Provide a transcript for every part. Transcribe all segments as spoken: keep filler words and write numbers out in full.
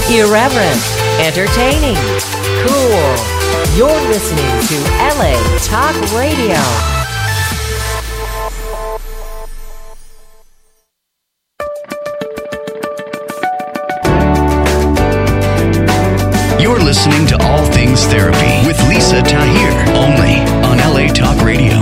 Irreverent, entertaining, cool. You're listening to L A Talk Radio. You're listening to All Things Therapy with Lisa Tahir, only on L A Talk Radio.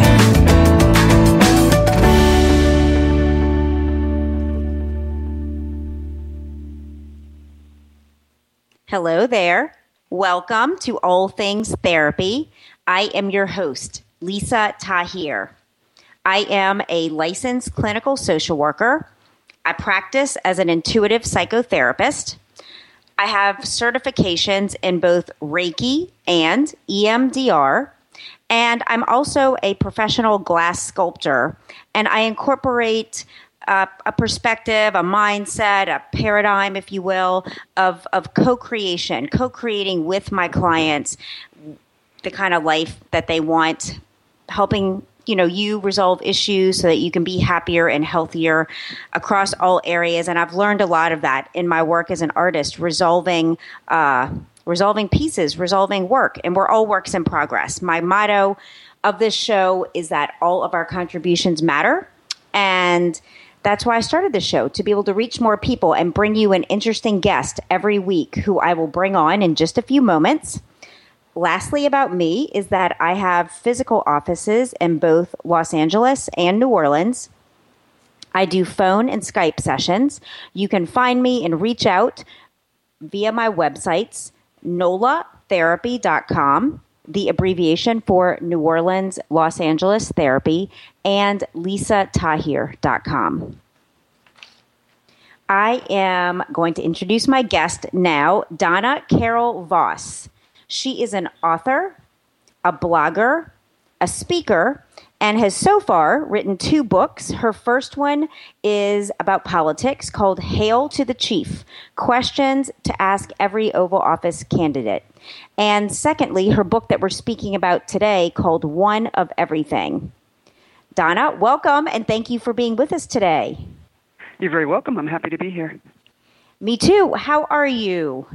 Hello there. Welcome to All Things Therapy. I am your host, Lisa Tahir. I am a licensed clinical social worker. I practice as an intuitive psychotherapist. I have certifications in both Reiki and E M D R, and I'm also a professional glass sculptor, and I incorporate uh, a perspective, a mindset, a paradigm, if you will, of, of co-creation, co-creating with my clients the kind of life that they want, helping you know, you resolve issues so that you can be happier and healthier across all areas. And I've learned a lot of that in my work as an artist, resolving, uh, resolving pieces, resolving work. And we're all works in progress. My motto of this show is that all of our contributions matter. And that's why I started this show, to be able to reach more people and bring you an interesting guest every week who I will bring on in just a few moments. Lastly, about me is that I have physical offices in both Los Angeles and New Orleans. I do phone and Skype sessions. You can find me and reach out via my websites, nola therapy dot com, the abbreviation for New Orleans, Los Angeles Therapy, and lisa tahir dot com. I am going to introduce my guest now, Donna Carol Voss. She is an author, a blogger, a speaker, and has so far written two books. Her first one is about politics, called Hail to the Chief, Questions to Ask Every Oval Office Candidate. And secondly, her book that we're speaking about today, called One of Everything. Donna, welcome, and thank you for being with us today. You're very welcome. I'm happy to be here. Me too. How are you?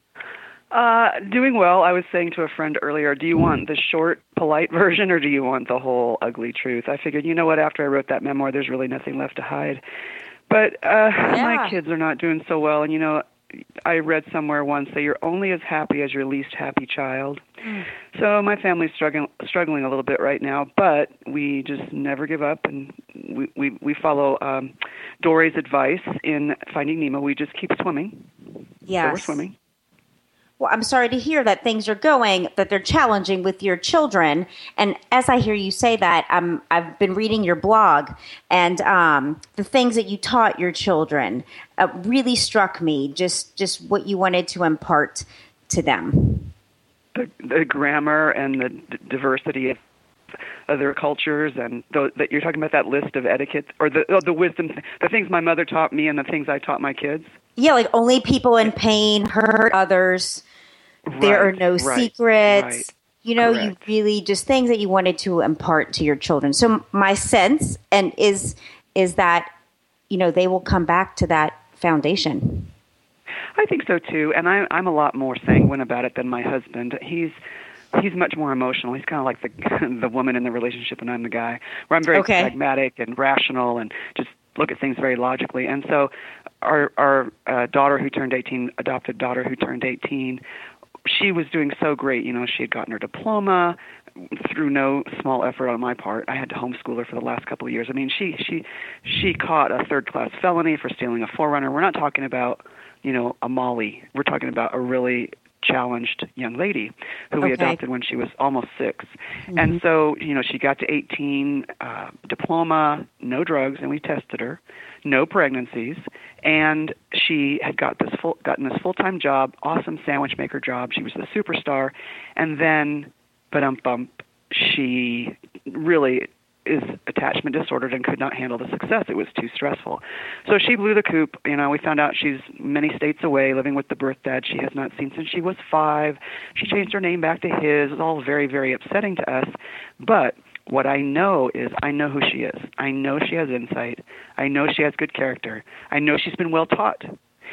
Uh, doing well. I was saying to a friend earlier, do you want the short, polite version, or do you want the whole ugly truth? I figured, you know what, after I wrote that memoir, there's really nothing left to hide. But uh, yeah. my kids are not doing so well, and, you know, I read somewhere once that you're only as happy as your least happy child. Mm. So my family's struggling struggling a little bit right now, but we just never give up, and we, we, we follow um, Dory's advice in Finding Nemo. We just keep swimming. Yes. So we're swimming. Well, I'm sorry to hear that things are going, that they're challenging with your children. And as I hear you say that, um, I've been reading your blog, and um, the things that you taught your children uh, really struck me, just, just what you wanted to impart to them. The, the grammar and the d- diversity of other cultures, and th- that you're talking about that list of etiquette, or the, oh, the wisdom, the things my mother taught me and the things I taught my kids. Yeah, like only people in pain hurt others. Right, there are no right, secrets. Right. You know, Correct. you really just things that you wanted to impart to your children. So my sense and is is that, you know, they will come back to that foundation. I think so too, and I, I'm a lot more sanguine about it than my husband. He's he's much more emotional. He's kind of like the the woman in the relationship, and I'm the guy. Where I'm very okay. pragmatic and rational, and just look at things very logically. And so, our our uh, daughter who turned eighteen, adopted daughter who turned eighteen. She was doing so great. You know, she had gotten her diploma through no small effort on my part. I had to homeschool her for the last couple of years. I mean, she she she caught a third-class felony for stealing a Forerunner. We're not talking about, you know, a Molly. We're talking about a really challenged young lady who we okay. adopted when she was almost six. Mm-hmm. And so, you know, she got to eighteen, uh, diploma, no drugs, and we tested her, no pregnancies, and she had got this full, gotten this full-time job, awesome sandwich maker job. She was the superstar, and then, ba-dum-bump, she really is attachment disordered and could not handle the success. It was too stressful. So she blew the coop. You know, we found out she's many states away, living with the birth dad she has not seen since she was five. She changed her name back to his. It was all very, very upsetting to us. But what I know is I know who she is. I know she has insight. I know she has good character. I know she's been well taught.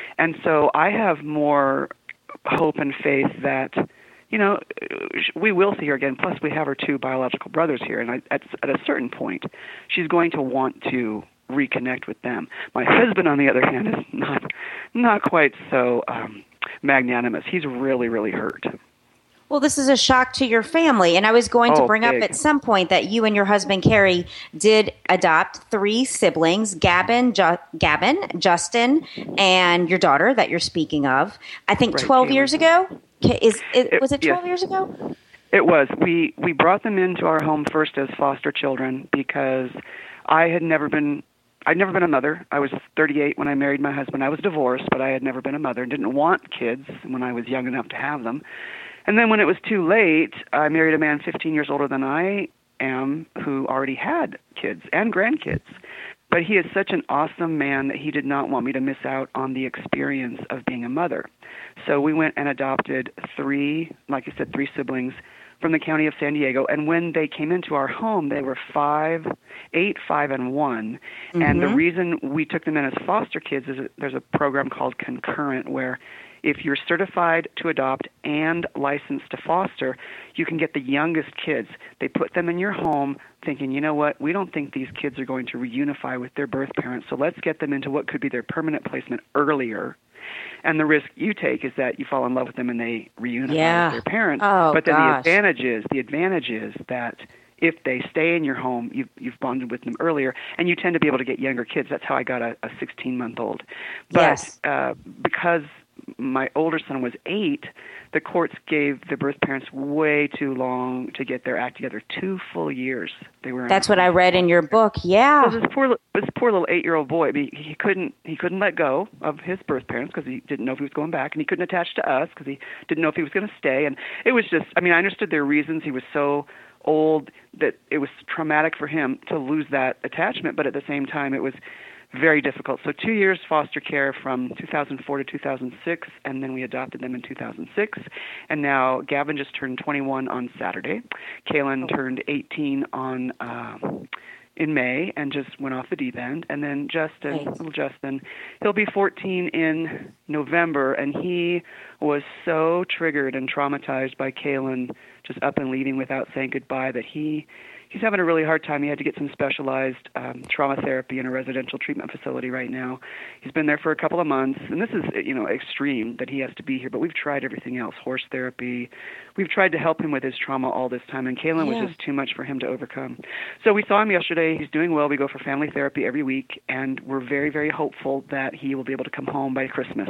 And so I have more hope and faith that, you know, we will see her again. Plus, we have her two biological brothers here. And I, at, at a certain point, she's going to want to reconnect with them. My husband, on the other hand, is not not quite so um, magnanimous. He's really, really hurt. Well, this is a shock to your family. And I was going oh, to bring big. up at some point that you and your husband, Carrie, did adopt three siblings, Gavin, Ju- Gavin, Justin, and your daughter that you're speaking of. I think right, twelve Caitlin. years ago? Is, is it, Was it twelve yes. years ago? It was. We, we brought them into our home first as foster children because I had never been I'd never been a mother. I was thirty-eight when I married my husband. I was divorced, but I had never been a mother and didn't want kids when I was young enough to have them. And then when it was too late, I married a man fifteen years older than I am who already had kids and grandkids. But he is such an awesome man that he did not want me to miss out on the experience of being a mother. So we went and adopted three, like I said, three siblings from the county of San Diego. And when they came into our home, they were five, eight, five, and one. Mm-hmm. And the reason we took them in as foster kids is that there's a program called Concurrent where if you're certified to adopt and licensed to foster, you can get the youngest kids. They put them in your home thinking, you know what, we don't think these kids are going to reunify with their birth parents, so let's get them into what could be their permanent placement earlier. And the risk you take is that you fall in love with them and they reunify yeah. with their parents. Oh, but then gosh. the advantage is, the advantage is that if they stay in your home, you've, you've bonded with them earlier, and you tend to be able to get younger kids. That's how I got a, a sixteen-month-old. But yes. uh, because my older son was eight, the courts gave the birth parents way too long to get their act together. Two full years they were. That's what I read in your book. Yeah. So this poor, this poor little eight-year-old boy, he, he couldn't, he couldn't let go of his birth parents because he didn't know if he was going back, and he couldn't attach to us because he didn't know if he was going to stay. And it was just, I mean, I understood their reasons. He was so old that it was traumatic for him to lose that attachment, but at the same time, it was very difficult. So two years foster care from two thousand four to two thousand six, and then we adopted them in two thousand six. And now Gavin just turned twenty-one on Saturday. Kaylin turned eighteen on uh, in May and just went off the deep end. And then Justin, Thanks. little Justin, he'll be fourteen in November, and he was so triggered and traumatized by Kaylin just up and leaving without saying goodbye that he He's having a really hard time. He had to get some specialized um, trauma therapy in a residential treatment facility right now. He's been there for a couple of months, and this is, you know, extreme that he has to be here, but we've tried everything else, horse therapy. We've tried to help him with his trauma all this time, and Kaylin yeah. was just too much for him to overcome. So we saw him yesterday. He's doing well. We go for family therapy every week, and we're very, very hopeful that he will be able to come home by Christmas.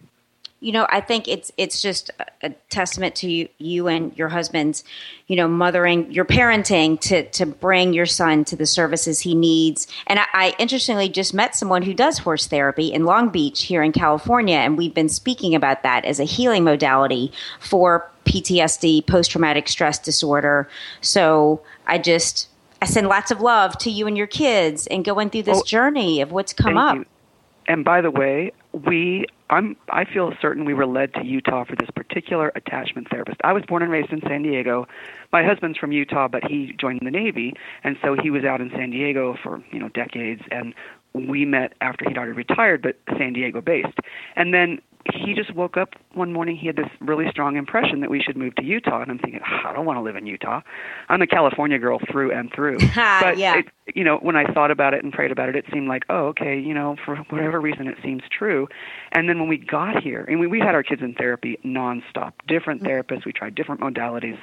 You know, I think it's it's just a testament to you, you and your husband's, you know, mothering, your parenting to to bring your son to the services he needs. And I, I interestingly just met someone who does horse therapy in Long Beach here in California, and we've been speaking about that as a healing modality for P T S D, post-traumatic stress disorder. So I just I send lots of love to you and your kids and going through this oh, journey of what's come up. You. And by the way, we I'm I feel certain we were led to Utah for this particular attachment therapist. I was born and raised in San Diego. My husband's from Utah, but he joined the Navy, and so he was out in San Diego for, you know, decades, and we met after he'd already retired, but San Diego based. And then he just woke up one morning, he had this really strong impression that we should move to Utah. And I'm thinking, oh, I don't want to live in Utah. I'm a California girl through and through. But, yeah. it, you know, when I thought about it and prayed about it, it seemed like, oh, okay, you know, for whatever reason, it seems true. And then when we got here, and we, we had our kids in therapy nonstop, different therapists, we tried different modalities.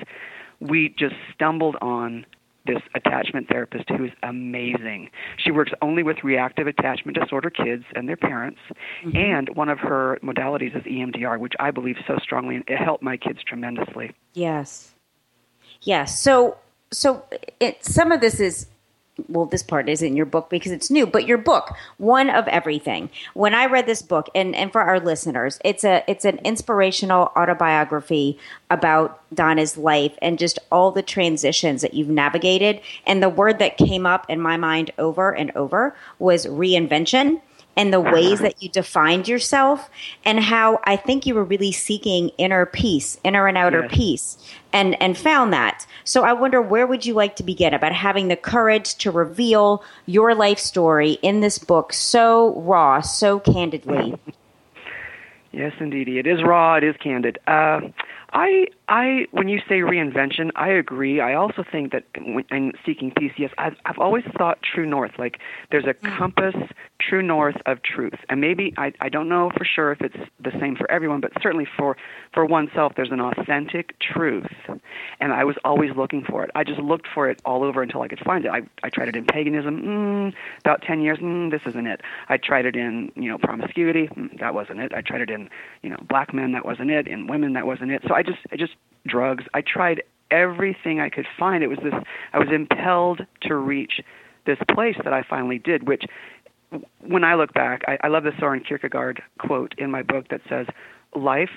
We just stumbled on this attachment therapist who is amazing. She works only with reactive attachment disorder kids and their parents, mm-hmm. and one of her modalities is E M D R, which I believe so strongly, and it helped my kids tremendously. Yes. Yes. So, so it, some of this is, well, this part is in your book because it's new, but your book, One of Everything. When I read this book, and, and for our listeners, it's a it's an inspirational autobiography about Donna's life and just all the transitions that you've navigated. And the word that came up in my mind over and over was reinvention, and the ways that you defined yourself, and how I think you were really seeking inner peace, inner and outer yes. peace, and, and found that. So I wonder, where would you like to begin about having the courage to reveal your life story in this book so raw, so candidly? Yes, indeedy. It is raw. It is candid. Uh, I, I, when you say reinvention, I agree. I also think that when, in seeking peace, yes, I've, I've always thought true north. Like there's a mm. compass, true north of truth. And maybe, I, I don't know for sure if it's the same for everyone, but certainly for, for oneself, there's an authentic truth. And I was always looking for it. I just looked for it all over until I could find it. I, I tried it in paganism, mm, about ten years, mm, this isn't it. I tried it in, you know, promiscuity, mm, that wasn't it. I tried it in, you know, black men, that wasn't it. In women, that wasn't it. So I just, I just, drugs. I tried everything I could find. It was this, I was impelled to reach this place that I finally did, which when I look back, I, I love the Soren Kierkegaard quote in my book that says, life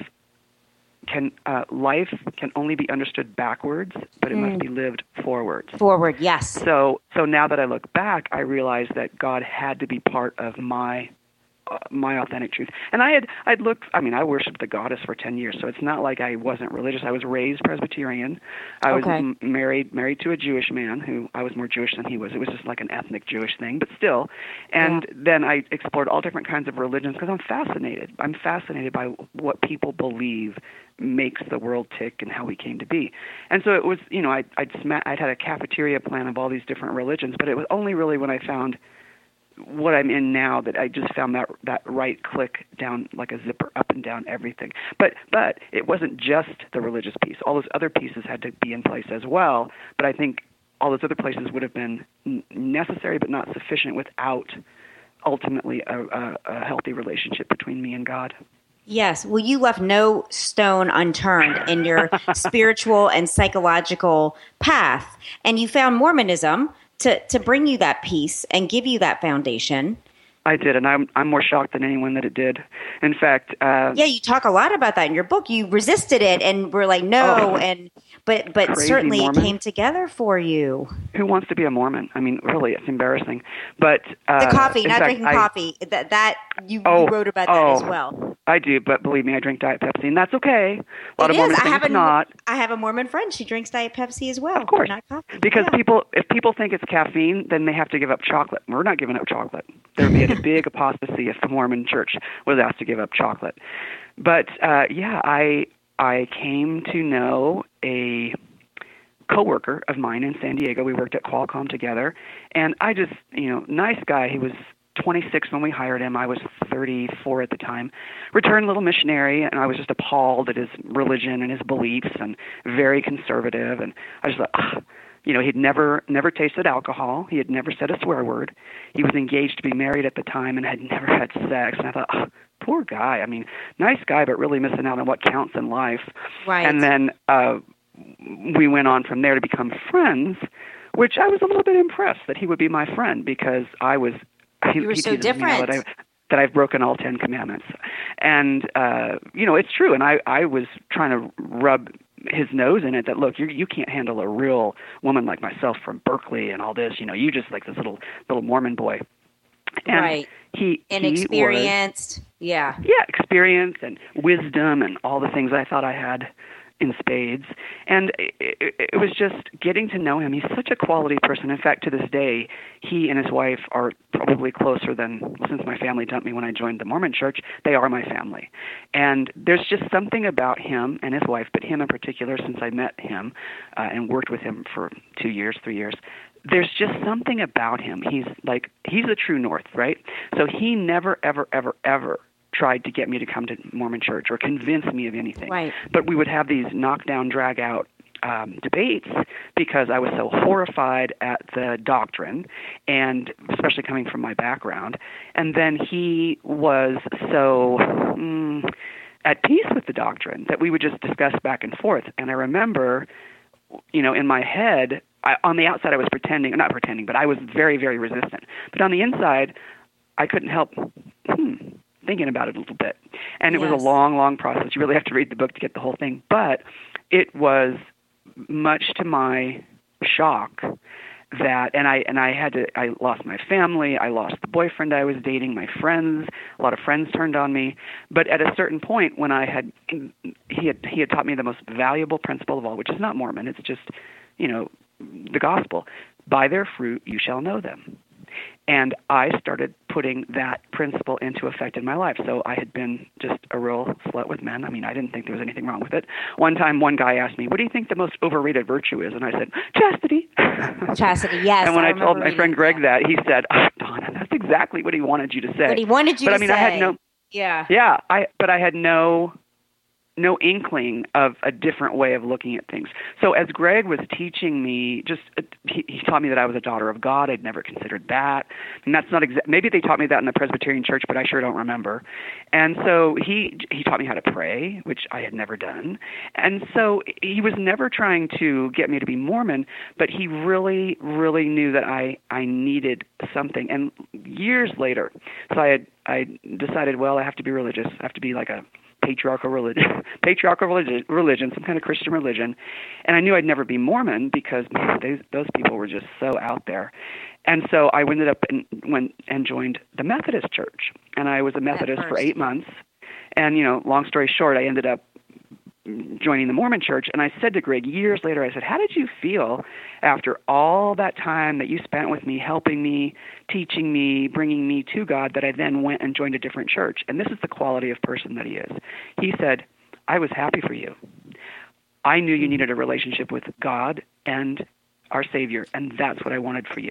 can, uh, life can only be understood backwards, but it mm. must be lived forwards. Forward, yes. So, so now that I look back, I realize that God had to be part of my Uh, my authentic truth. And I had, I'd looked, I mean, I worshiped the goddess for ten years, so it's not like I wasn't religious. I was raised Presbyterian. I was okay. m- married, married to a Jewish man who I was more Jewish than he was. It was just like an ethnic Jewish thing, but still. And yeah. then I explored all different kinds of religions because I'm fascinated. I'm fascinated by what people believe makes the world tick and how we came to be. And so it was, you know, I, I'd, sma- I'd had a cafeteria plan of all these different religions, but it was only really when I found what I'm in now that I just found that that right click down like a zipper up and down everything. But but it wasn't just the religious piece. All those other pieces had to be in place as well. But I think all those other places would have been necessary but not sufficient without ultimately a, a, a healthy relationship between me and God. Yes. Well, you left no stone unturned in your spiritual and psychological path. And you found Mormonism to, to bring you that peace and give you that foundation. I did, and I'm I'm more shocked than anyone that it did. In fact, uh, yeah, you talk a lot about that in your book. You resisted it and were like, no, oh, and but but certainly Mormon. It came together for you. Who wants to be a Mormon? I mean, really, it's embarrassing. But uh, the coffee, not fact, drinking I, coffee. That that you, oh, you wrote about that oh, as well. I do, but believe me, I drink Diet Pepsi, and that's okay. A lot it of Mormons is. I have a, not. I have a Mormon friend. She drinks Diet Pepsi as well. Of course, not coffee. because yeah. people, if people think it's caffeine, then they have to give up chocolate. We're not giving up chocolate. There would be a big apostasy if the Mormon Church was asked to give up chocolate. But uh, yeah, I I came to know a coworker of mine in San Diego. We worked at Qualcomm together, and I just, you know, nice guy. He was twenty-six when we hired him. I was thirty-four at the time. Returned little missionary, and I was just appalled at his religion and his beliefs, and very conservative. And I just thought, ugh. You know, he'd never never tasted alcohol. He had never said a swear word. He was engaged to be married at the time and had never had sex. And I thought, oh, poor guy. I mean, nice guy, but really missing out on what counts in life. Right. And then uh, we went on from there to become friends, which I was a little bit impressed that he would be my friend because I was. He, you were he so different. That, I, that I've broken all Ten Commandments. And, uh, you know, it's true. And I, I was trying to rub his nose in it that, look, you you can't handle a real woman like myself from Berkeley and all this. You know, you just like this little little Mormon boy. And right. He, Inexperienced. He was, yeah. Yeah, experience and wisdom and all the things I thought I had in spades. And it, it, it was just getting to know him. He's such a quality person. In fact, to this day, he and his wife are probably closer than, since my family dumped me when I joined the Mormon Church, they are my family. And there's just something about him and his wife, but him in particular, since I met him uh, and worked with him for two years, three years, there's just something about him. He's like, he's the true north, right? So he never, ever, ever, ever tried to get me to come to Mormon Church or convince me of anything. Right. But we would have these knockdown, drag-out um, debates because I was so horrified at the doctrine, and especially coming from my background. And then he was so mm, at peace with the doctrine that we would just discuss back and forth. And I remember, you know, in my head, I, on the outside I was pretending, not pretending, but I was very, very resistant. But on the inside, I couldn't help hmm, thinking about it a little bit. And it yes. was a long, long process. You really have to read the book to get the whole thing. But it was much to my shock that, and I and I had to, I lost my family, I lost the boyfriend I was dating, my friends, a lot of friends turned on me. But at a certain point when I had, he had, he had taught me the most valuable principle of all, which is not Mormon, it's just, you know, the gospel. By their fruit you shall know them. And I started putting that principle into effect in my life. So I had been just a real slut with men. I mean, I didn't think there was anything wrong with it. One time, one guy asked me, what do you think the most overrated virtue is? And I said, chastity. Chastity, yes. And when I, I told my friend Greg that. that, he said, oh, Donna, that's exactly what he wanted you to say. What he wanted you but, to I mean, say. I had no, yeah. Yeah, I, but I had no... no inkling of a different way of looking at things. So as Greg was teaching me, just uh, he, he taught me that I was a daughter of God. I'd never considered that. And that's not exa- maybe they taught me that in the Presbyterian church, but I sure don't remember. And so he he taught me how to pray, which I had never done. And so he was never trying to get me to be Mormon, but he really, really knew that I, I needed something. And years later, so I had I decided, well, I have to be religious. I have to be like a patriarchal religion, patriarchal religion, religion, some kind of Christian religion. And I knew I'd never be Mormon because man, those, those people were just so out there. And so I ended up and went and joined the Methodist Church. And I was a Methodist for eight months. And, you know, long story short, I ended up joining the Mormon Church. And I said to Greg years later, I said, how did you feel after all that time that you spent with me, helping me, teaching me, bringing me to God, that I then went and joined a different church? And this is the quality of person that he is. He said, I was happy for you. I knew you needed a relationship with God and our Savior, and that's what I wanted for you.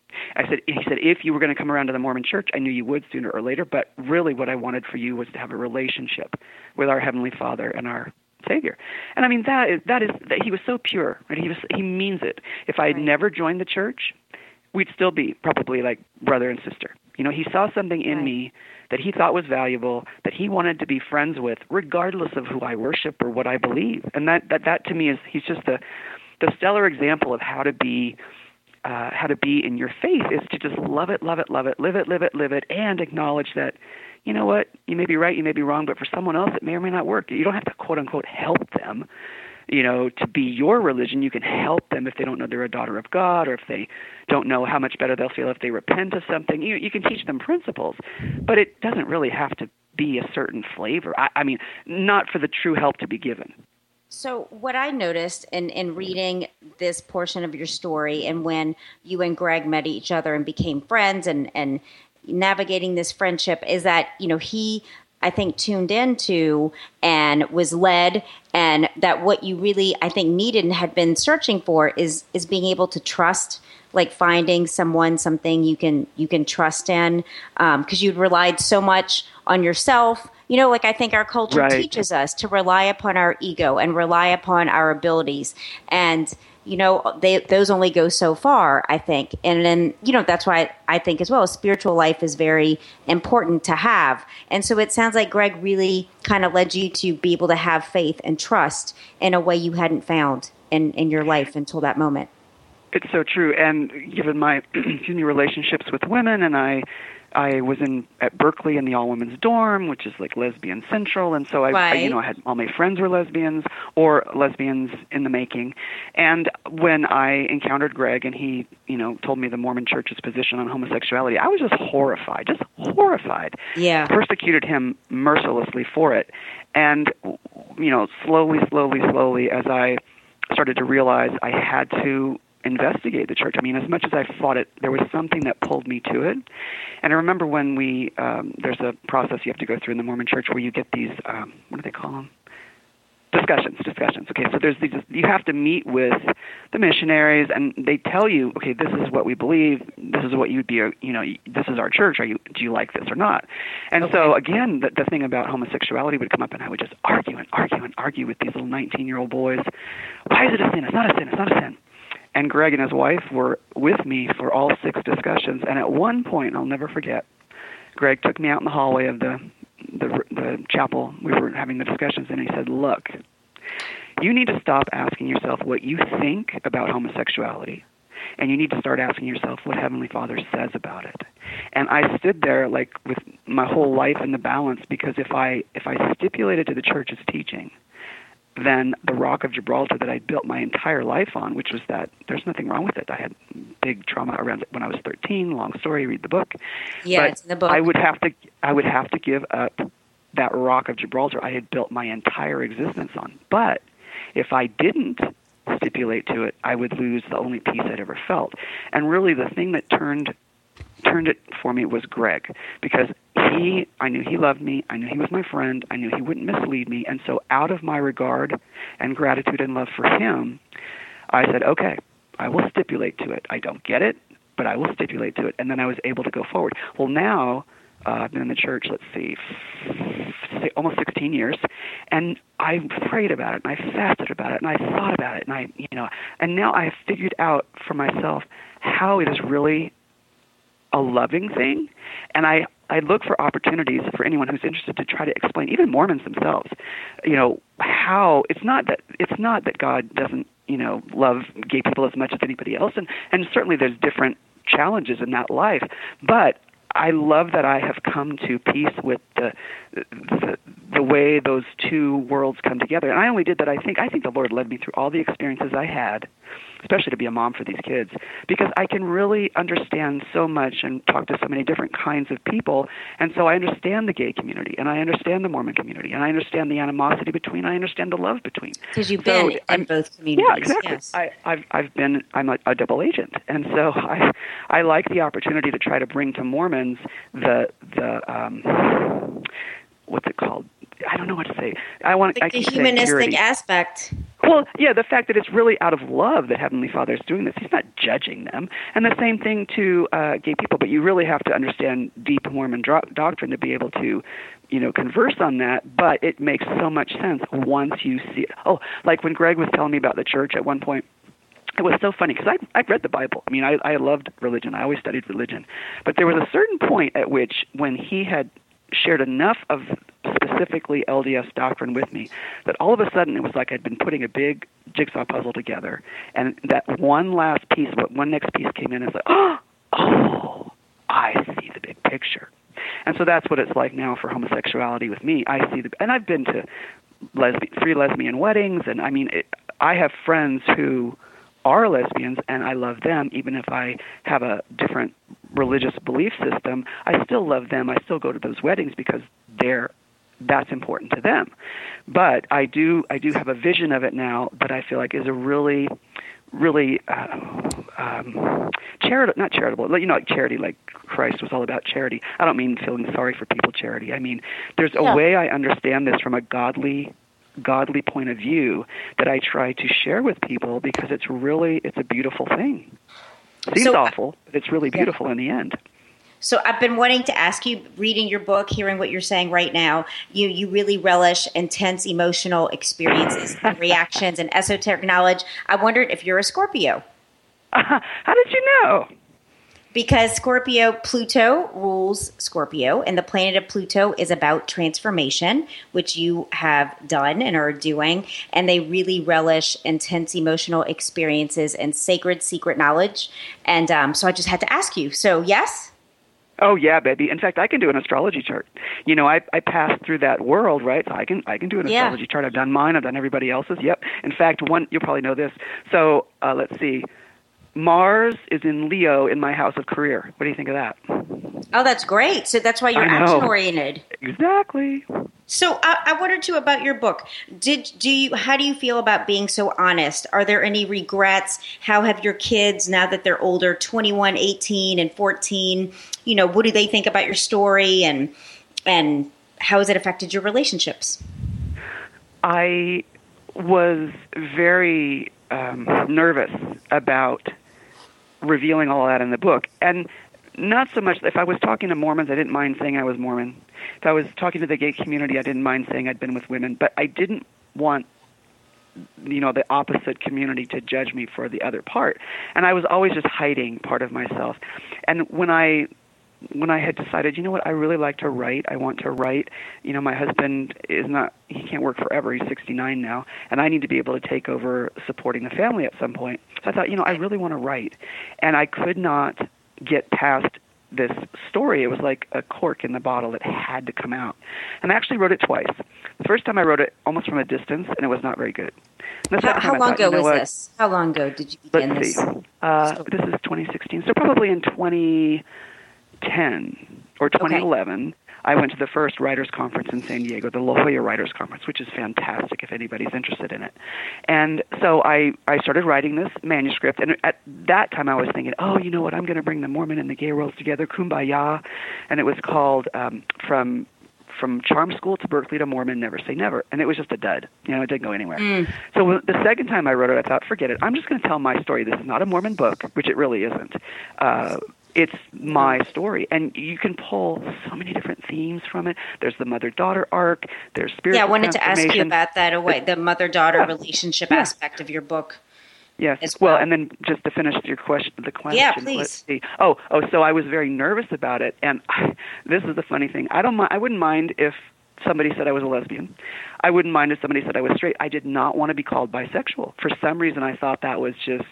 I said, he said, if you were going to come around to the Mormon Church, I knew you would sooner or later, but really what I wanted for you was to have a relationship with our Heavenly Father and our Savior. And I mean, that is, that is, that he was so pure, right? He was, he means it. If I had right. never joined the church, we'd still be probably like brother and sister. You know, he saw something in right. me that he thought was valuable, that he wanted to be friends with, regardless of who I worship or what I believe. And that, that, that to me is, he's just the, the stellar example of how to be, uh, how to be in your faith is to just love it, love it, love it, live it, live it, live it, and acknowledge that, you know what, you may be right, you may be wrong, but for someone else it may or may not work. You don't have to, quote unquote, help them, you know, to be your religion. You can help them if they don't know they're a daughter of God, or if they don't know how much better they'll feel if they repent of something. You, you can teach them principles, but it doesn't really have to be a certain flavor. I, I mean, not for the true help to be given. So what I noticed in, in reading this portion of your story, and when you and Greg met each other and became friends and, and navigating this friendship, is that, you know, he, I think, tuned into and was led, and that what you really, I think, needed and had been searching for is is being able to trust, like finding someone, something you can you can trust in, um, because you'd relied so much on yourself. You know, like I think our culture right. teaches us to rely upon our ego and rely upon our abilities. And, you know, they, those only go so far, I think. And then, you know, that's why I think as well, spiritual life is very important to have. And so it sounds like Greg really kind of led you to be able to have faith and trust in a way you hadn't found in, in your life until that moment. It's so true. And given my excuse me, relationships with women, and I I was in at Berkeley in the all-women's dorm, which is like lesbian central, and so I, right. I, you know, I had all my friends were lesbians or lesbians in the making. And when I encountered Greg, and he, you know, told me the Mormon Church's position on homosexuality, I was just horrified, just horrified. Yeah, persecuted him mercilessly for it, and you know, slowly, slowly, slowly, as I started to realize I had to investigate the church. I mean, as much as I fought it, there was something that pulled me to it. And I remember when we, um, there's a process you have to go through in the Mormon Church where you get these, um, what do they call them? Discussions, discussions. Okay, so there's these, you have to meet with the missionaries, and they tell you, okay, this is what we believe, this is what you'd be, you know, this is our church, are you, do you like this or not? And okay. so, again, the, the thing about homosexuality would come up, and I would just argue and argue and argue with these little nineteen-year-old boys. Why is it a sin? It's not a sin, it's not a sin. And Greg and his wife were with me for all six discussions. And at one point, I'll never forget, Greg took me out in the hallway of the, the the chapel. We were having the discussions, and he said, look, you need to stop asking yourself what you think about homosexuality, and you need to start asking yourself what Heavenly Father says about it. And I stood there like with my whole life in the balance, because if I if I stipulated to the church's teaching, then the Rock of Gibraltar that I built my entire life on, which was that there's nothing wrong with it. I had big trauma around it when I was thirteen. Long story. Read the book. Yeah, but it's in the book. I would have to. I would have to give up that Rock of Gibraltar I had built my entire existence on. But if I didn't stipulate to it, I would lose the only peace I'd ever felt. And really, the thing that turned turned it for me was Greg, because he, I knew he loved me, I knew he was my friend, I knew he wouldn't mislead me, and so out of my regard and gratitude and love for him, I said, okay, I will stipulate to it. I don't get it, but I will stipulate to it, and then I was able to go forward. Well, now, uh, I've been in the church, let's see, f- almost sixteen years, and I prayed about it, and I fasted about it, and I thought about it, and I, you know, and now I have figured out for myself how it is really a loving thing, and I, I look for opportunities for anyone who's interested to try to explain, even Mormons themselves, you know, how it's not that it's not that God doesn't, you know, love gay people as much as anybody else, and, and certainly there's different challenges in that life, but I love that I have come to peace with the, the the way those two worlds come together. And I only did that, I think, I think the Lord led me through all the experiences I had, especially to be a mom for these kids, because I can really understand so much and talk to so many different kinds of people. And so I understand the gay community, and I understand the Mormon community, and I understand the animosity between, I understand the love between. Because you've been so in I'm, both communities. Yeah, exactly. Yes. I, I've, I've been, I'm a, a double agent. And so I, I like the opportunity to try to bring to Mormons the, the, um, what's it called? I don't know what to say. I want the, I the keep humanistic aspect. Well, yeah, the fact that it's really out of love that Heavenly Father is doing this. He's not judging them. And the same thing to uh, gay people, but you really have to understand deep Mormon dro- doctrine to be able to, you know, converse on that. But it makes so much sense once you see it. Oh, like when Greg was telling me about the church at one point, it was so funny because I I read the Bible. I mean, I, I loved religion. I always studied religion. But there was a certain point at which when he had shared enough of specifically L D S doctrine with me that all of a sudden it was like I'd been putting a big jigsaw puzzle together, and that one last piece, what one next piece came in, is like, oh, oh, I see the big picture. And so that's what it's like now for homosexuality with me. I see the, and I've been to lesbian, three lesbian weddings, and I mean, it, I have friends who are lesbians, and I love them, even if I have a different religious belief system. I still love them. I still go to those weddings because they're that's important to them. But I do I do have a vision of it now that I feel like is a really, really uh, um, charitable, not charitable, you know, like charity, like Christ was all about charity. I don't mean feeling sorry for people charity. I mean, there's a yeah. way I understand this from a godly godly point of view that I try to share with people because it's really, it's a beautiful thing. Seems so, awful, but it's really beautiful yeah. in the end. So I've been wanting to ask you, reading your book, hearing what you're saying right now, you, you really relish intense emotional experiences and reactions and esoteric knowledge. I wondered if you're a Scorpio. Uh, how did you know? Because Scorpio, Pluto rules Scorpio, and the planet of Pluto is about transformation, which you have done and are doing, and they really relish intense emotional experiences and sacred secret knowledge. And um, so I just had to ask you. So, yes? Oh, yeah, baby. In fact, I can do an astrology chart. You know, I I passed through that world, right? So I can I can do an yeah. astrology chart. I've done mine. I've done everybody else's. Yep. In fact, one you'll probably know this. So uh, let's see. Mars is in Leo in my house of career. What do you think of that? Oh, that's great. So that's why you're action-oriented. Exactly. So I, I wondered too about your book. Did do you? How do you feel about being so honest? Are there any regrets? How have your kids, now that they're older, twenty-one, eighteen, and fourteen, you know, what do they think about your story, and and how has it affected your relationships? I was very um, nervous about revealing all that in the book. And not so much, if I was talking to Mormons, I didn't mind saying I was Mormon. If I was talking to the gay community, I didn't mind saying I'd been with women. But I didn't want, you know, the opposite community to judge me for the other part. And I was always just hiding part of myself. And when I when I had decided, you know what, I really like to write, I want to write, you know, my husband is not, he can't work forever, he's sixty-nine now, and I need to be able to take over supporting the family at some point. So I thought, you know, I really want to write. And I could not get past this story. It was like a cork in the bottle. It had to come out. And I actually wrote it twice. The first time I wrote it almost from a distance, and it was not very good. How, how long thought, ago you know was what? this? How long ago did you begin Let's this? See. Uh, this is twenty sixteen, so probably in twenty ten or twenty eleven. Okay. I went to the first writers' conference in San Diego, the La Jolla Writers' Conference, which is fantastic if anybody's interested in it. And so I, I started writing this manuscript, and at that time I was thinking, oh, you know what, I'm going to bring the Mormon and the gay worlds together, Kumbaya, and it was called um, From... From Charm School to Berkeley to Mormon, Never Say Never. And it was just a dud. You know, it didn't go anywhere. Mm. So the second time I wrote it, I thought, forget it. I'm just going to tell my story. This is not a Mormon book, which it really isn't. Uh, it's my story. And you can pull so many different themes from it. There's the mother-daughter arc. There's spiritual Yeah, I wanted to ask you about that, away, the mother-daughter yeah. relationship yeah. aspect of your book. Yes. Well. well, and then just to finish your question, the question. Yeah, please. Let's see. Oh, oh. So I was very nervous about it, and I, this is the funny thing. I don't. I wouldn't mind if somebody said I was a lesbian. I wouldn't mind if somebody said I was straight. I did not want to be called bisexual. For some reason, I thought that was just,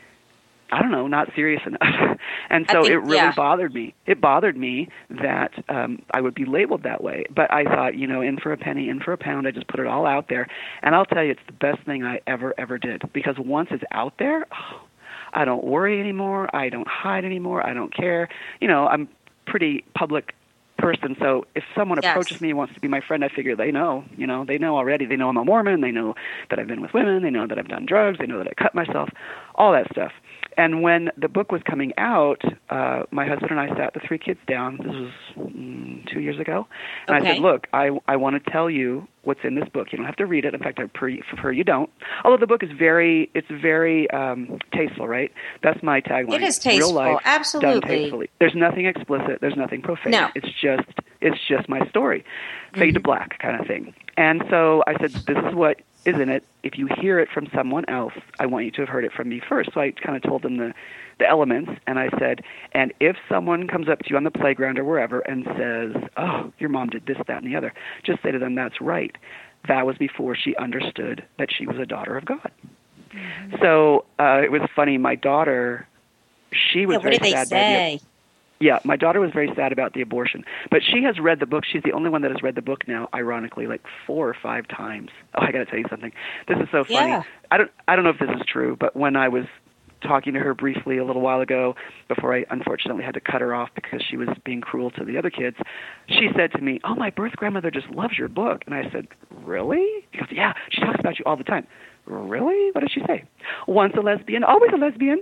I don't know, not serious enough. And so think, it really yeah. bothered me. It bothered me that um, I would be labeled that way. But I thought, you know, in for a penny, in for a pound. I just put it all out there. And I'll tell you, it's the best thing I ever, ever did. Because once it's out there, oh, I don't worry anymore. I don't hide anymore. I don't care. You know, I'm pretty public person, so if someone yes. approaches me and wants to be my friend, I figure they know, you know, they know already. They know I'm a Mormon. They know that I've been with women. They know that I've done drugs. They know that I cut myself, all that stuff. And when the book was coming out, uh, my husband and I sat the three kids down. This was mm, two years ago. And okay. I said, look, I, I want to tell you what's in this book. You don't have to read it. In fact, I prefer you don't. Although the book is very, it's very um, tasteful, right? That's my tagline. It is tasteful, Real life, absolutely. Done tastefully. There's nothing explicit. There's nothing profane. No. It's just, it's just my story. Fade mm-hmm. to black kind of thing. And so I said, this is what is in it. If you hear it from someone else, I want you to have heard it from me first. So I kind of told them the, the elements, and I said, and if someone comes up to you on the playground or wherever and says, oh, your mom did this, that, and the other, just say to them, that's right. That was before she understood that she was a daughter of God. Mm-hmm. So uh, it was funny. My daughter, she was yeah, very what did sad. They say? Yeah, my daughter was very sad about the abortion, but she has read the book. She's the only one that has read the book now, ironically, like four or five times. Oh, I got to tell you something. This is so funny. Yeah. I don't, I don't know if this is true, but when I was talking to her briefly a little while ago, before I unfortunately had to cut her off because she was being cruel to the other kids, she said to me, oh, my birth grandmother just loves your book. And I said, really? She goes, yeah, she talks about you all the time. Really? What did she say? Once a lesbian, always a lesbian.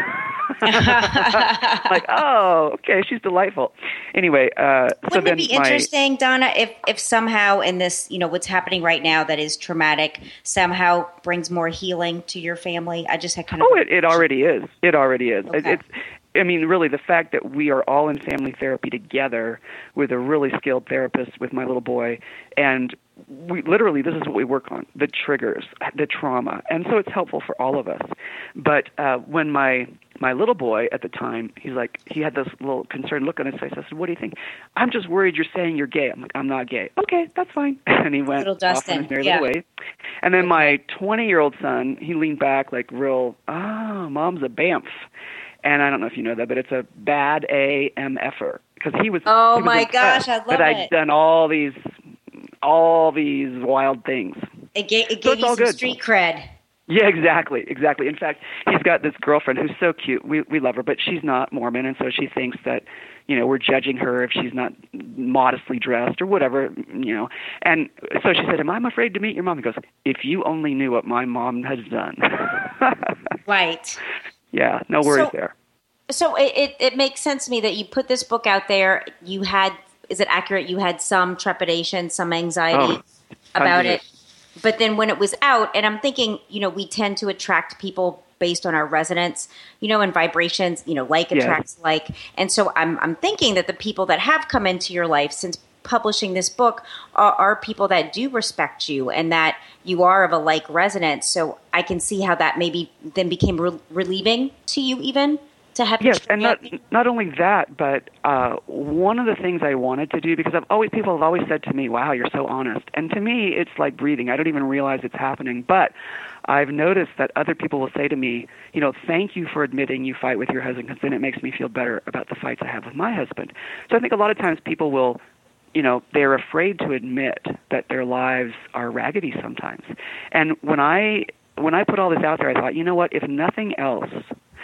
Like, oh, okay, she's delightful. Anyway, uh, wouldn't so then it be my, interesting, Donna, if if somehow in this, you know, what's happening right now that is traumatic somehow brings more healing to your family? I just had kind of. Oh, it, it already is. It already is. Okay. It, it's. I mean, really, the fact that we are all in family therapy together with a really skilled therapist with my little boy, and we literally, this is what we work on, the triggers, the trauma. And so it's helpful for all of us. But uh, when my my little boy at the time, he's like, he had this little concerned look on his face. I said, what do you think? I'm just worried you're saying you're gay. I'm like, I'm not gay. Okay, that's fine. And he went little off Dustin. on his merry yeah. little way. And then my twenty-year-old son, he leaned back like real, oh, mom's a B A M F. And I don't know if you know that, but it's a bad A M F-er. Because he was, oh he was my impressed gosh, I love that I'd it. done all these, all these wild things. It gave, it So gave it's you all some good. street cred. Yeah, exactly, exactly. In fact, he's got this girlfriend who's so cute. We we love her, but she's not Mormon, and so she thinks that, you know, we're judging her if she's not modestly dressed or whatever, you know. And so she said, am I afraid to meet your mom? He goes, if you only knew what my mom has done. Right. Yeah, no worries So- there. So it, it, it makes sense to me that you put this book out there. You had, is it accurate? You had some trepidation, some anxiety Oh, about tons it. But then when it was out, and I'm thinking, you know, we tend to attract people based on our resonance, you know, and vibrations, you know, like Yes. attracts like. And so I'm I'm thinking that the people that have come into your life since publishing this book are, are people that do respect you and that you are of a like resonance. So I can see how that maybe then became re- relieving to you even. To have Yes, and not not only that, but uh, one of the things I wanted to do, because I've always people have always said to me, "Wow, you're so honest," and to me, it's like breathing. I don't even realize it's happening, but I've noticed that other people will say to me, "You know, thank you for admitting you fight with your husband, because then it makes me feel better about the fights I have with my husband." So I think a lot of times people will, you know, they're afraid to admit that their lives are raggedy sometimes. And when I when I put all this out there, I thought, you know what? If nothing else,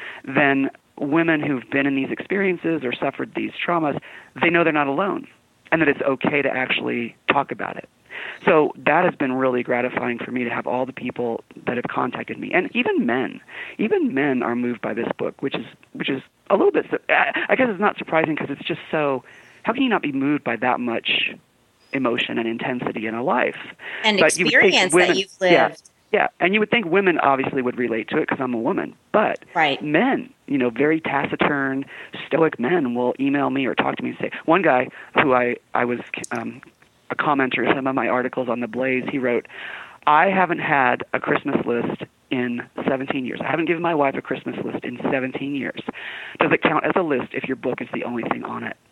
then women who've been in these experiences or suffered these traumas, they know they're not alone. and that it's okay to actually talk about it. So that has been really gratifying for me to have all the people that have contacted me, and even men. Even men are moved by this book, which is which is a little bit. I guess it's not surprising because it's just so. How can you not be moved by that much emotion and intensity in a life and but experience you women, that you've lived? Yeah, yeah, and you would think women obviously would relate to it because I'm a woman, but right. men, you know, very taciturn, stoic men will email me or talk to me and say. One guy who I I was. Um, a commenter in some of my articles on the Blaze, he wrote, I haven't had a Christmas list in seventeen years. I haven't given my wife a Christmas list in seventeen years. Does it count as a list if your book is the only thing on it?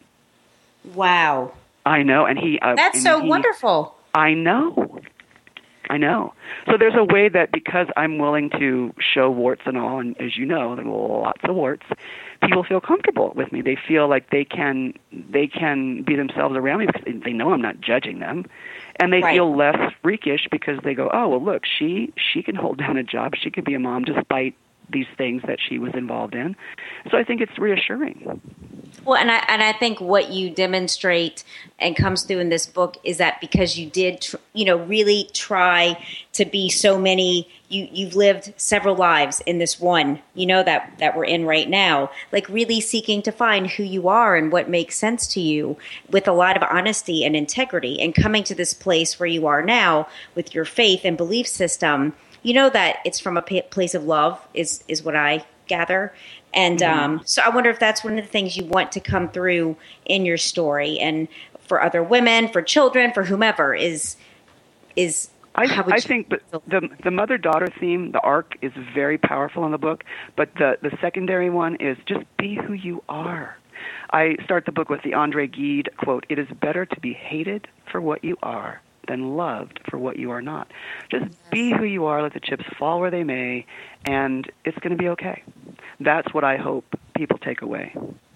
Wow. I know. And he. Uh, That's and so he, wonderful. I know. I know. So there's a way that because I'm willing to show warts and all, and as you know, there are lots of warts, people feel comfortable with me. They feel like they can they can be themselves around me because they, they know I'm not judging them. And they right. feel less freakish because they go, oh, well, look, she she can hold down a job. She can be a mom despite these things that she was involved in. So I think it's reassuring. Well, and I and I think what you demonstrate and comes through in this book is that because you did, tr- you know, really try to be so many. You you've lived several lives in this one, you know, that that we're in right now. Like really seeking to find who you are and what makes sense to you, with a lot of honesty and integrity, and coming to this place where you are now with your faith and belief system. You know that it's from a p- place of love. Is is what I gather. And mm-hmm. um, so I wonder if that's one of the things you want to come through in your story, and for other women, for children, for whomever is is. I, how would I you think the the, the mother-daughter theme, the arc, is very powerful in the book. But the the secondary one is just be who you are. I start the book with the Andre Gide quote: "It is better to be hated for what you are than loved for what you are not." Just be who you are, let the chips fall where they may, and it's going to be okay. That's what I hope people take away.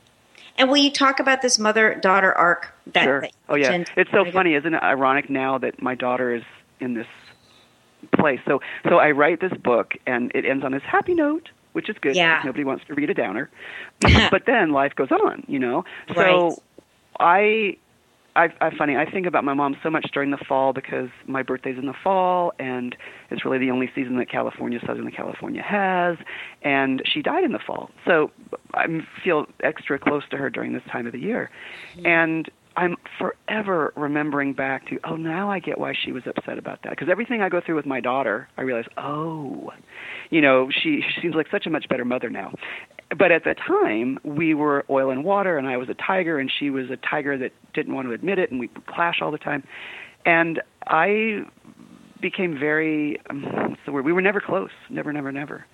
And will you talk about this mother-daughter arc? That, sure. That oh, yeah. It's so funny, isn't it ironic now that my daughter is in this place? So so I write this book, and it ends on this happy note, which is good. Yeah. Nobody wants to read a downer. But then life goes on, you know? So right. I... I, I funny. I think about my mom so much during the fall because my birthday's in the fall, and it's really the only season that California, Southern California has. And she died in the fall, so I feel extra close to her during this time of the year. Mm-hmm. And I'm forever remembering back to, oh, now I get why she was upset about that. Because everything I go through with my daughter, I realize, oh, you know, she, she seems like such a much better mother now. But at the time, we were oil and water, and I was a tiger, and she was a tiger that didn't want to admit it, and we would clash all the time. And I became very, um, what's the word? We were never close, never, never, never.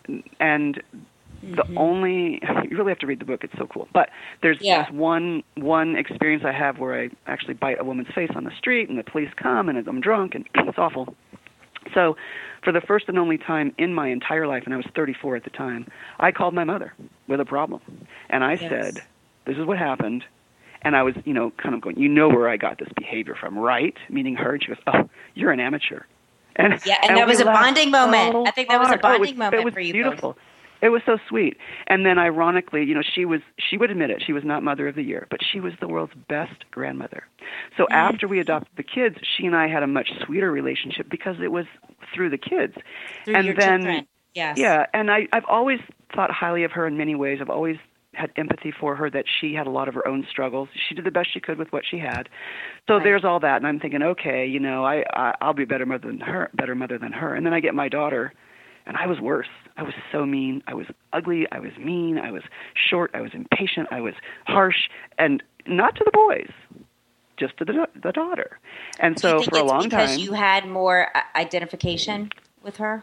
And the mm-hmm. only, you really have to read the book, it's so cool. But there's yeah. this one, one experience I have where I actually bite a woman's face on the street, and the police come, and I'm drunk, and it's awful. So for the first and only time in my entire life, and I was thirty-four at the time, I called my mother with a problem. And I yes. said, this is what happened. And I was, you know, kind of going, you know where I got this behavior from, right? Meaning her. And she goes, oh, you're an amateur. And, yeah, and, and that was a bonding moment. So I think that was a bonding oh, it was, moment it was for you beautiful. both. It was so sweet. And then ironically, you know, she was, she would admit it, she was not Mother of the Year, but she was the world's best grandmother. So mm-hmm. after we adopted the kids, she and I had a much sweeter relationship because it was through the kids. Through and your then, children. Yes. Yeah, and I, I've always thought highly of her in many ways. I've always had empathy for her, that she had a lot of her own struggles. She did the best she could with what she had. So right. there's all that, and I'm thinking, okay, you know, I, I I'll be a better mother than her, better mother than her. And then I get my daughter, and I was worse. I was so mean. I was ugly. I was mean. I was short. I was impatient. I was harsh, and not to the boys, just to the the daughter. And Do so you think for a it's long because time, you had more identification with her?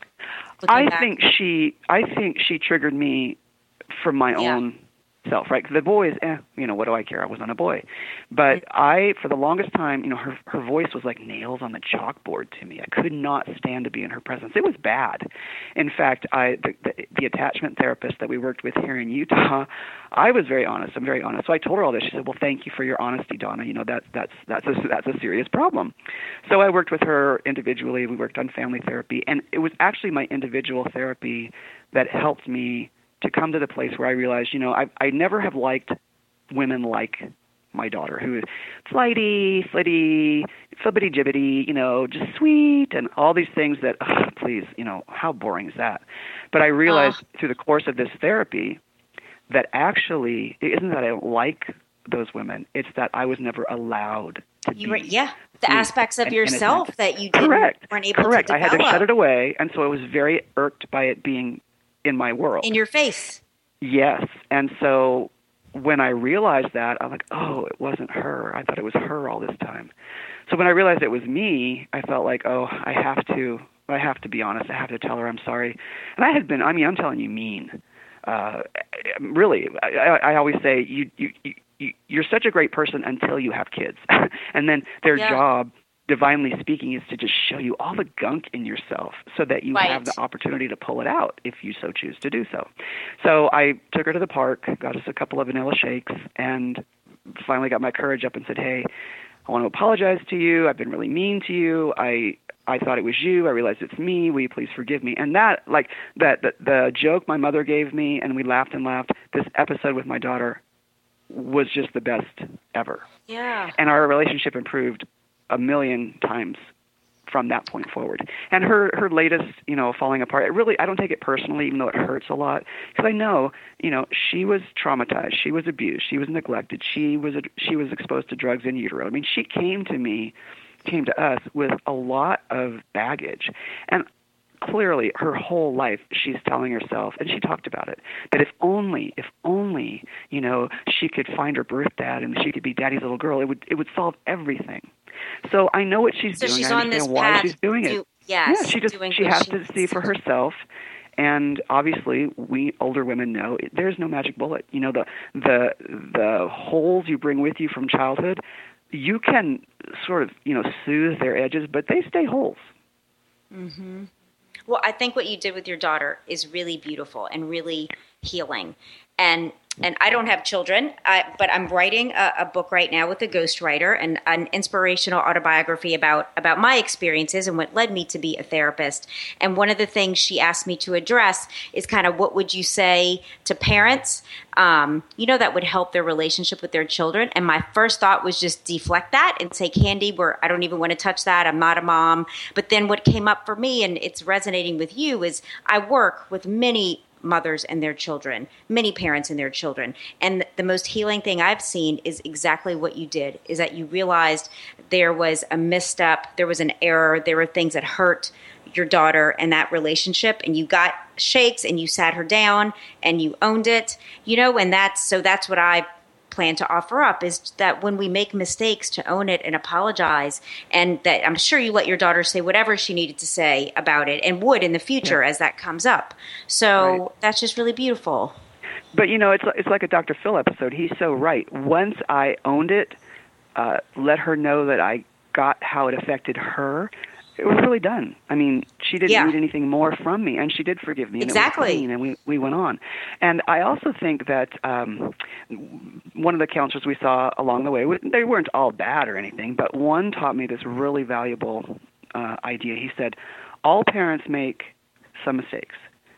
I back? think she. I think she triggered me from my yeah. own self, right? The boys, eh, you know, what do I care? I wasn't a boy. But mm-hmm. I, for the longest time, you know, her her voice was like nails on the chalkboard to me. I could not stand to be in her presence. It was bad. In fact, I the, the, the attachment therapist that we worked with here in Utah, I was very honest. I'm very honest. So I told her all this. She said, well, thank you for your honesty, Donna. You know, that's, that's, that's, a, that's a serious problem. So I worked with her individually. We worked on family therapy. And it was actually my individual therapy that helped me to come to the place where I realized, you know, I I never have liked women like my daughter, who is flighty, flitty, flibbity jibbity, you know, just sweet, and all these things that, oh, please, you know, how boring is that? But I realized uh. through the course of this therapy that actually, it isn't that I don't like those women, it's that I was never allowed to you be. Were, yeah, the aspects of yourself innocent. that you didn't, Correct. weren't able Correct. to develop. I had to shut it away, and so I was very irked by it being in my world. In your face. Yes. And so when I realized that, I'm like, oh, it wasn't her. I thought it was her all this time. So when I realized it was me, I felt like, oh, I have to, I have to be honest. I have to tell her I'm sorry. And I had been, I mean, I'm telling you, mean. Uh, really, I, I always say you, you, you, you're such a great person until you have kids. And then their yeah. job, divinely speaking, is to just show you all the gunk in yourself so that you right. have the opportunity to pull it out if you so choose to do so. So I took her to the park, got us a couple of vanilla shakes, and finally got my courage up and said, hey, I want to apologize to you. I've been really mean to you. I I thought it was you. I realized it's me. Will you please forgive me? And that, like, that the, the joke my mother gave me, and we laughed and laughed, this episode with my daughter was just the best ever. Yeah. And our relationship improved a million times from that point forward. And her, her latest, you know, falling apart, it really, I don't take it personally, even though it hurts a lot, because I know, you know, she was traumatized, she was abused, she was neglected, she was, she was exposed to drugs in utero. I mean, she came to me, came to us with a lot of baggage. And clearly her whole life she's telling herself, and she talked about it, that if only, if only, you know, she could find her birth dad and she could be daddy's little girl, it would, it would solve everything. So I know what she's so doing. She's I on this understand why path she's doing to, it. Yes, yeah, she just she has she to see for herself. And obviously, we older women know it, there's no magic bullet. You know, the the the holes you bring with you from childhood, you can sort of, you know, soothe their edges, but they stay holes. Mm-hmm. Well, I think what you did with your daughter is really beautiful and really healing. And and I don't have children, I, but I'm writing a, a book right now with a ghostwriter, and an inspirational autobiography about, about my experiences and what led me to be a therapist. And one of the things she asked me to address is kind of what would you say to parents, um, you know, that would help their relationship with their children. And my first thought was just deflect that and say, Candy, we're, I don't even want to touch that. I'm not a mom. But then what came up for me, and it's resonating with you, is I work with many mothers and their children, many parents and their children. And the most healing thing I've seen is exactly what you did, is that you realized there was a misstep, there was an error, there were things that hurt your daughter and that relationship, and you got shakes and you sat her down and you owned it, you know, and that's, so that's what I plan to offer up, is that when we make mistakes, to own it and apologize. And that I'm sure you let your daughter say whatever she needed to say about it, and would in the future yeah. as that comes up. So right. that's just really beautiful. But, you know, it's it's like a Doctor Phil episode. He's so right. Once I owned it, uh, let her know that I got how it affected her, it was really done. I mean, she didn't yeah. need anything more from me, and she did forgive me. And exactly. It was clean, and we, we went on. And I also think that um, one of the counselors we saw along the way, they weren't all bad or anything, but one taught me this really valuable uh, idea. He said, all parents make some mistakes.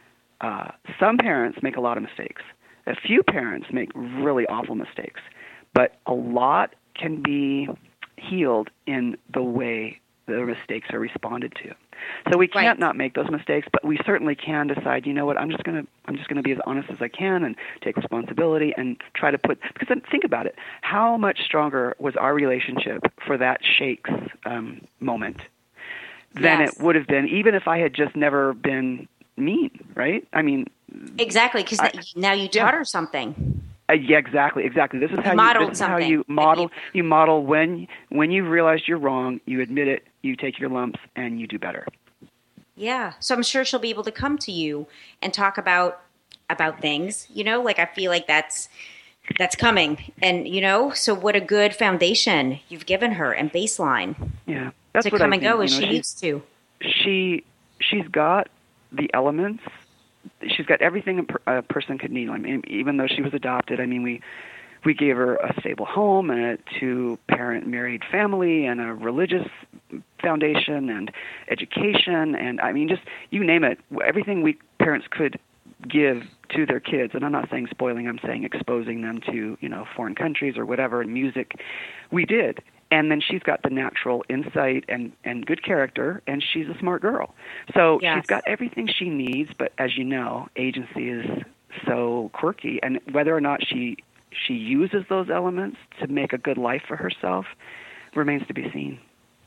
Uh, some parents make a lot of mistakes. A few parents make really awful mistakes. But a lot can be healed in the way the mistakes are responded to. So we can't right. not make those mistakes, but we certainly can decide, you know what, I'm just going to I'm just going to be as honest as I can and take responsibility and try to put, because then think about it, how much stronger was our relationship for that shakes um, moment than yes. it would have been, even if I had just never been mean, right? I mean, exactly, because now you taught yeah. her something. Uh, yeah, exactly, exactly. This is how you, you, this is how you model. You, you model when when you've realized you're wrong, you admit it, you take your lumps, and you do better. Yeah. So I'm sure she'll be able to come to you and talk about about things. You know, like I feel like that's that's coming, and you know, so what a good foundation you've given her and baseline. Yeah, that's to what come I and think. go as you know, she she, needs to. She she's got the elements. She's got everything a, per, a person could need. I mean, even though she was adopted, I mean, we we gave her a stable home and a two-parent married family and a religious foundation and education and, I mean, just you name it, everything we parents could give to their kids, and I'm not saying spoiling, I'm saying exposing them to, you know, foreign countries or whatever, and music, we did. And then she's got the natural insight and, and good character, and she's a smart girl. So Yes. she's got everything she needs, but as you know, agency is so quirky, and whether or not she she uses those elements to make a good life for herself remains to be seen.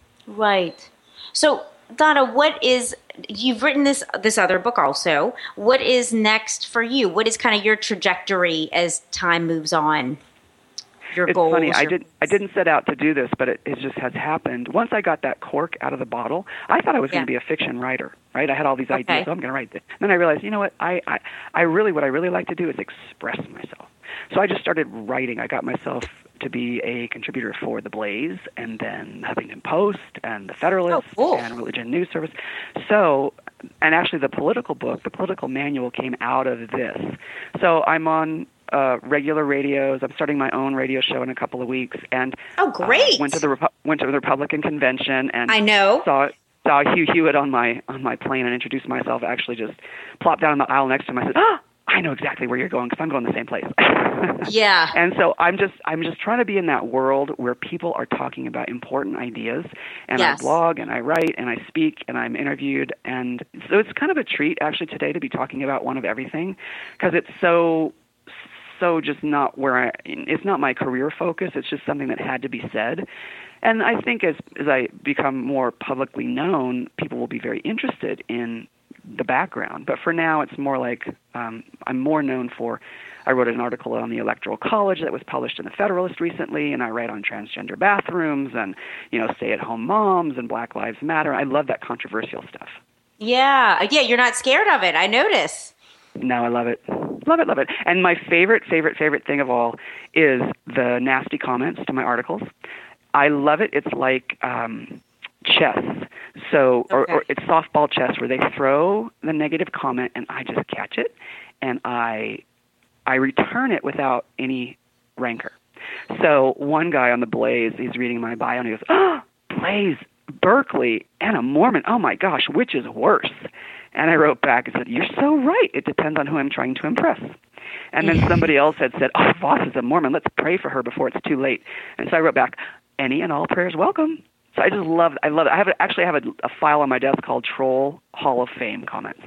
Right. So, Donna, what is, you've written this this other book also. What is next for you? What is kind of your trajectory as time moves on? Your It's goals? funny. I your- didn't. I didn't set out to do this, but it, it just has happened. Once I got that cork out of the bottle, I thought I was Yeah. going to be a fiction writer. Right? I had all these Okay. ideas. Oh, I'm going to write this. And then I realized, you know what? I, I, I really, what I really like to do is express myself. So I just started writing. I got myself to be a contributor for The Blaze, and then Huffington Post, and The Federalist, Oh, cool. and Religion News Service. So, and actually, the political book, the political manual, came out of this. So I'm on uh, regular radios. I'm starting my own radio show in a couple of weeks, and Oh, great. uh, went to the Repu- went to the Republican convention, and I know. saw saw Hugh Hewitt on my on my plane and introduced myself. Actually, just plopped down in the aisle next to him. I said, "Ah, I know exactly where you're going because I'm going the same place." Yeah. And so I'm just I'm just trying to be in that world where people are talking about important ideas, and Yes. I blog and I write and I speak and I'm interviewed, and so it's kind of a treat actually today to be talking about one of everything, because it's so so just not where I it's not my career focus. It's just something that had to be said. And I think as as I become more publicly known, people will be very interested in the background. But for now, it's more like um, I'm more known for, I wrote an article on the Electoral College that was published in the Federalist recently, and I write on transgender bathrooms and, you know, stay-at-home moms and Black Lives Matter. I love that controversial stuff. Yeah. Yeah, you're not scared of it. I notice. No, I love it. Love it, love it. And my favorite, favorite, favorite thing of all is the nasty comments to my articles. I love it. It's like um, chess. So, or, Okay. or it's softball chess where they throw the negative comment and I just catch it and I I return it without any rancor. So one guy on the Blaze, he's reading my bio and he goes, "Oh, Blaze, Berkeley, and a Mormon. Oh my gosh, which is worse?" And I wrote back and said, "You're so right. It depends on who I'm trying to impress." And then somebody else had said, "Oh, Voss is a Mormon. Let's pray for her before it's too late." And so I wrote back, "Any and all prayers welcome." So I just love I love it. I have a, actually have a, a file on my desk called Troll Hall of Fame comments.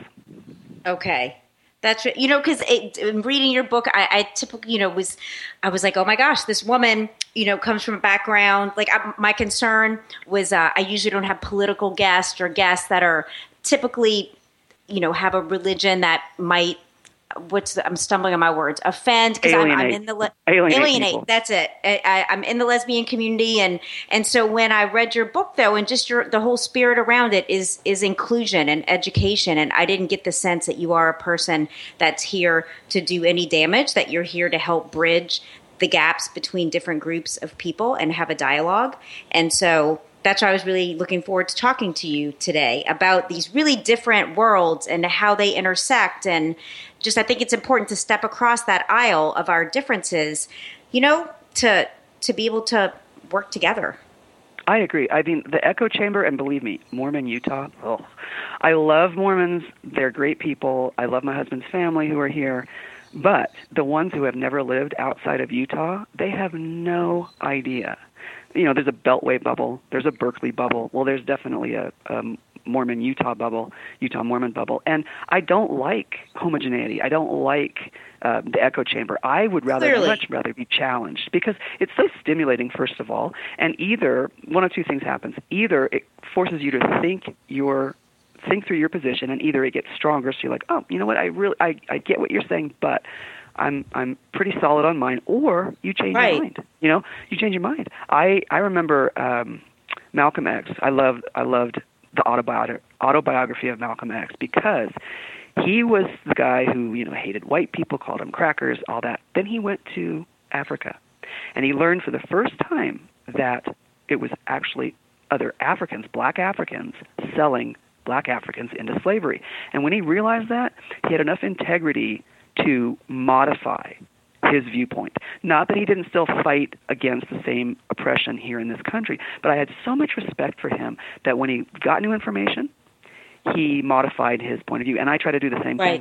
Okay. That's right. You know, because in reading your book, I, I typically, you know, was, I was like, oh my gosh, this woman, you know, comes from a background. Like I, my concern was, uh, I usually don't have political guests or guests that are typically, you know, have a religion that might, what's the, I'm stumbling on my words, offend, because I'm, I'm in the le- alienate, alienate. people. That's it. I, I, I'm in the lesbian community, and and so when I read your book, though, and just your the whole spirit around it is is inclusion and education, and I didn't get the sense that you are a person that's here to do any damage, that you're here to help bridge the gaps between different groups of people and have a dialogue, and so. That's why I was really looking forward to talking to you today about these really different worlds and how they intersect. And just, I think it's important to step across that aisle of our differences, you know, to to be able to work together. I agree. I mean, the echo chamber, and believe me, Mormon Utah, oh, I love Mormons. They're great people. I love my husband's family who are here. But the ones who have never lived outside of Utah, they have no idea. You know, there's a Beltway bubble, there's a Berkeley bubble. Well, there's definitely a, a Mormon Utah bubble, Utah Mormon bubble. And I don't like homogeneity. I don't like uh, the echo chamber. I would rather, Clearly. much rather be challenged because it's so stimulating, first of all. And either, one of two things happens. Either it forces you to think your think through your position, and either it gets stronger, so you're like, oh, you know what, I really, I, I get what you're saying, but I'm I'm pretty solid on mine, or you change Right. your mind. You know, you change your mind. I I remember um, Malcolm X. I loved I loved the autobi- autobiography of Malcolm X because he was the guy who, you know, hated white people, called them crackers, all that. Then he went to Africa, and he learned for the first time that it was actually other Africans, black Africans, selling black Africans into slavery. And when he realized that, he had enough integrity to modify his viewpoint. Not that he didn't still fight against the same oppression here in this country, but I had so much respect for him that when he got new information, he modified his point of view. And I try to do the same Right. thing.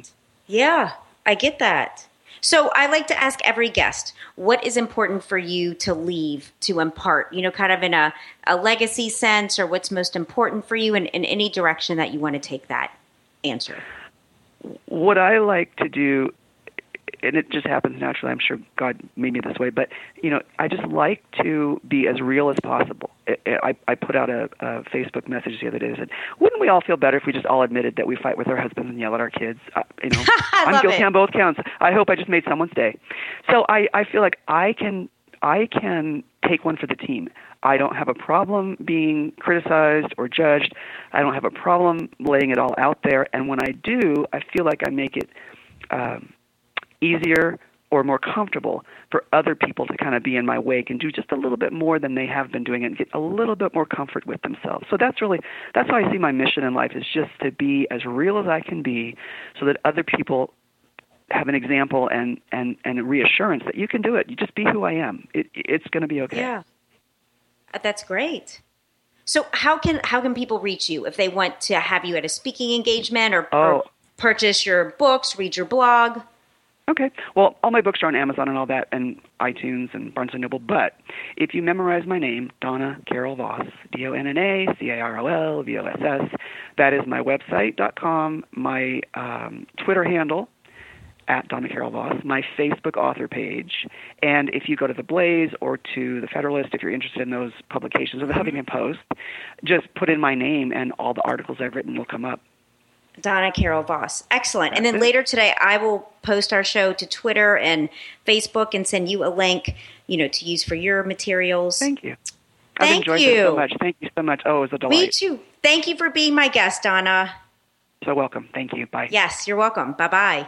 Yeah, I get that. So I like to ask every guest, what is important for you to leave, to impart, you know, kind of in a, a legacy sense, or what's most important for you in, in any direction that you want to take that answer? What I like to do, and it just happens naturally, I'm sure God made me this way, but, you know, I just like to be as real as possible. I, I put out a, a Facebook message the other day that said, wouldn't we all feel better if we just all admitted that we fight with our husbands and yell at our kids? Uh, you know, I'm guilty it. on both counts. I hope I just made someone's day. So I, I feel like I can I can take one for the team. I don't have a problem being criticized or judged. I don't have a problem laying it all out there. And when I do, I feel like I make it um, easier or more comfortable for other people to kind of be in my wake and do just a little bit more than they have been doing and get a little bit more comfort with themselves. So that's really, that's how I see my mission in life, is just to be as real as I can be so that other people have an example and, and, and a reassurance that you can do it. You just be who I am. It, it's going to be okay. Yeah. That's great. So how can, how can people reach you if they want to have you at a speaking engagement or, oh. or purchase your books, read your blog? Okay. Well, all my books are on Amazon and all that, and iTunes and Barnes and Noble. But if you memorize my name, Donna Carol Voss, D O N N A C A R O L V O S S, that is my website dot com, my um, Twitter handle, at Donna Carol Voss, my Facebook author page, and if you go to The Blaze or to The Federalist, if you're interested in those publications, or The Huffington Post, just put in my name and all the articles I've written will come up. Donna Carol Voss. Excellent. And then later today, I will post our show to Twitter and Facebook and send you a link, you know, to use for your materials. Thank you. I've Thank enjoyed you. this so much. Thank you so much. Oh, it was a delight. Me too. Thank you for being my guest, Donna. So welcome. Thank you. Bye. Yes, you're welcome. Bye-bye.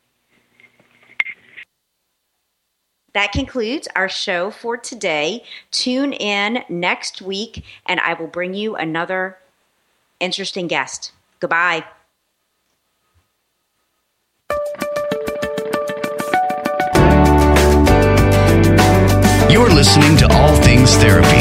That concludes our show for today. Tune in next week, and I will bring you another interesting guest. Goodbye. You're listening to All Things Therapy